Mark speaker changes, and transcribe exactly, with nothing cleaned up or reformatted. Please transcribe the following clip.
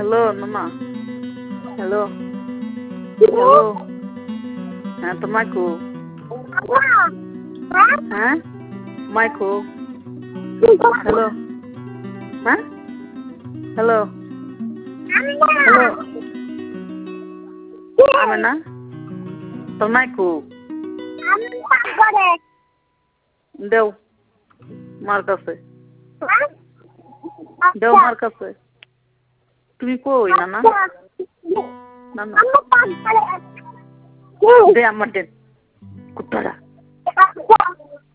Speaker 1: hello নানা hello hello হ্যাঁ তো মাইকো হ্যাঁ মাইকো হ্যালো হ্যাঁ হ্যালো হ্যালো আমি না তোর মাইকো দেও মার কাছে দেও মার কাছে তুমি কই নানা নানা দে আমার দে কুত্তারা